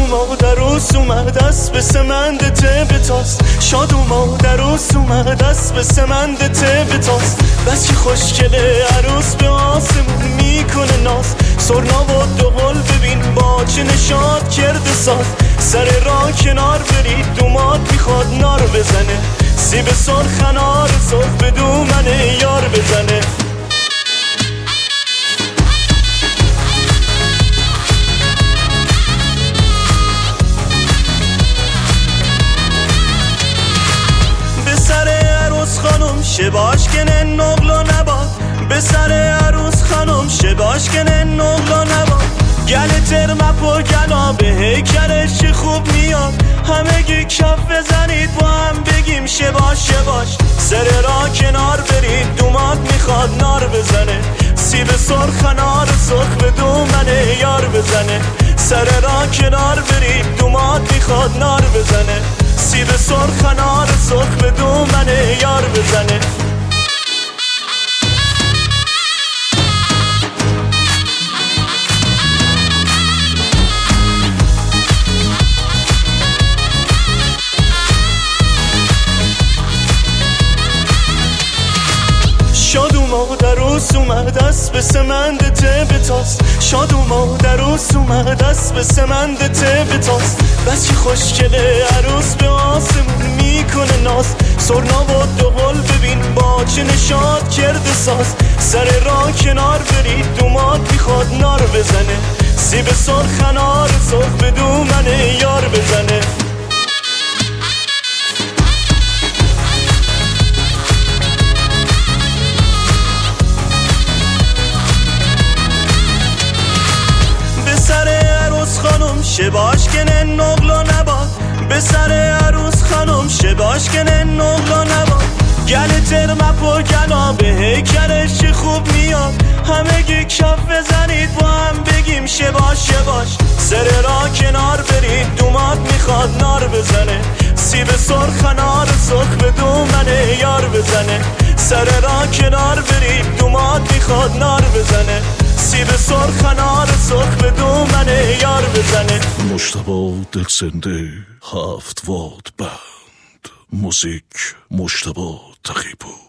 اومد عروس اومد اسب سمند تبتاست، شاد اومد عروس اومد اسب سمند تبتاست. بس که خوشگله عروس به آسمون میکنه ناز، سرنا و دوقل ببین با چه نشاط کرده ساز. سر راه کنار برید دوماد میخواد نار بزنه، سیب سرخ انار سرخ به دومنه یار بزنه. به سر عروس خانم شباش کنه نقل و نباد، به سر عروس خانم شباش کنه نقل و نباد. گل ترمپ و گلا به هیکلش چه خوب میاد، همگی کف بزنید با هم بگیم شباش شباش. سر راه کنار برید دوماد میخواد نار بزنه، سیب سرخ انار سرخ به دومنه یار بزنه. سر راه کنار برید دوماد میخواد نار بزنه، سیب سرخ انار سرخ به دومنه یار بزنه. شاد اومد عروس اومد اسب سمند تبتاست، شاد اومد عروس اومد اسب سمند تبتاست. بس که خوشگله عروس به آسمون میکنه ناز، سرنا و دوقل ببین با چه نشاط کرده ساز. سر راه کنار برید دوماد میخواد نار بزنه، سیب سرخ انار سرخ به دومنه یار بزنه. شباش کنه نقل و نباد، به سر عروس خانم شباش کنه نقل و نباد. گل ترمپ و گلا به هیکلش چه خوب میاد، همگی کف بزنید با هم بگیم شباش شباش. سر راه کنار برید دوماد میخواد نار بزنه، سیب سرخ انار سرخ به دومنه یار بزنه. سر راه کنار برید دوماد میخواد نار بزنه، سیب سرخ انار سرخ به دومنه یار بزنه. مجتبی دلزنده 7 وات بند موزیک مجتبی تقی‌پور.